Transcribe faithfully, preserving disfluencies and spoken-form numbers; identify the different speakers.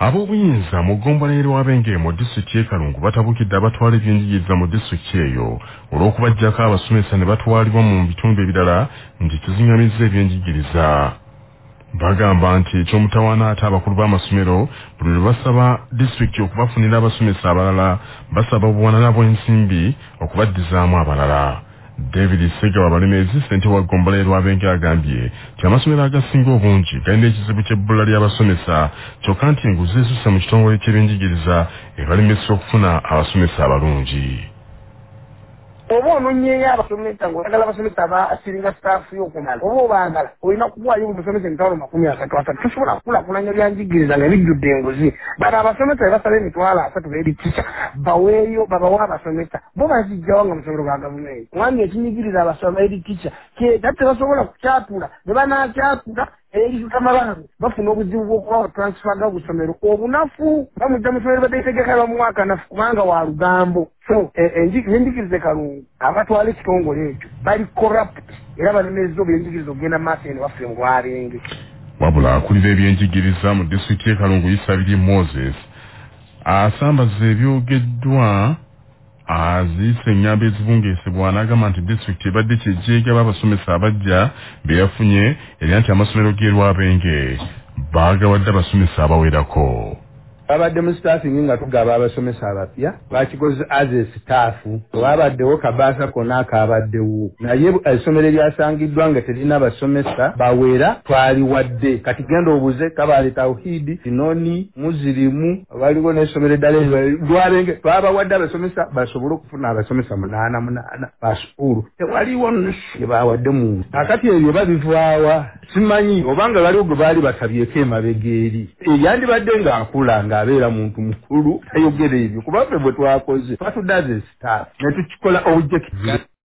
Speaker 1: Ab'obuyinza mu ggombolola w'Abenge mu disitulikiti y'e Kalungu batabukidde abatwala ebyenjigiriza mu disitulikiti eyo olw'okubaggyako abasomesa ne batwalibwa mu bitundu ebirala nti kiziŋŋamizza ebyenjigiriza. Bagamba nti eky'omutawaana ate abakulu b'amasomero buli lwe basaba disitulikiti okubafunira abasomesa abalala basaba obuwanana bw'ensimbi okubaddizaamu abalala. David Sega Balemezi ssente wa ggombolola lw'Abenge agambye nti amasomero agasinga obungi galina ekizibu ky'ebbula ly'abasomesa kyokka nti enguzi esusse mu kitongole ky'ebyenjigiriza ebalemesa okufuna abasomesa abalungi.
Speaker 2: Oba ononyeeyo abasomesa ng'oyagala abasomesa abasiringa sitaafu y'okumala oba obaagala olina kuwaayo omusomesa emitwalo makumi asatu asatu tosobola kukulaakulanya byanjigiriza nga bijjudde enguzi. Bano abasomesa bebasaba emitwalo asatu beerikica baweeyo babawe abasomesa bo bazijjawo nga amasomero ga gavumenti kubanga ekinyigiriza abasoma beerikica kyeta tebasobola kukyatula ne banaakyatula erisutamala bafuna obuzibu bw'okubawa transfer ga busomero obunafu bamujja mu ssomero bateetegekera mu mwaka nafu kubanga wa lugambo. So enjigiriza Kalungu abatwala ekitongole ekyo bali corrupt era balemezza obyenjigiriza okugenda mu maaso eno waffe mu Lwabenge.
Speaker 1: Wabula akulira ebyenjigiriza mu disitulikiti y'e Kalungu Isabiri Moses asambaza ebyogeddwa azise ennyamba ezibungeesebwa n'agamba nti disitulikiti ebadde kyejjeegaba abasomesa abajja be yafunye era nti amasomero g'e Lwabenge baagawadde abasomesa abawerako.
Speaker 3: Babadde mu staffing nga tugaba abasomesa abapya bakikoze as a staff wabaddewo kabaasa konna akaabaddewo naye essomero eryasangiddwa nga terina basomesa bawera twaliwadde kati genda obuze Kabale Tawhidi Kinoni Muzirimu waliwo n'essomero eddala Lwabenge twabawadde abasomesa basobole okufuna abasomesa munaana munaana ba sukulu tewaliwo nsi bawadde mu akati ebyo babivaawa simanyi obanga waliwo gwe baali batabyeko emabega eri yandibadde nga akulanga abeera muntu mukulu ayogera ebyo kubanga bwe twakoze twatudde as a staff ne tukikola objective.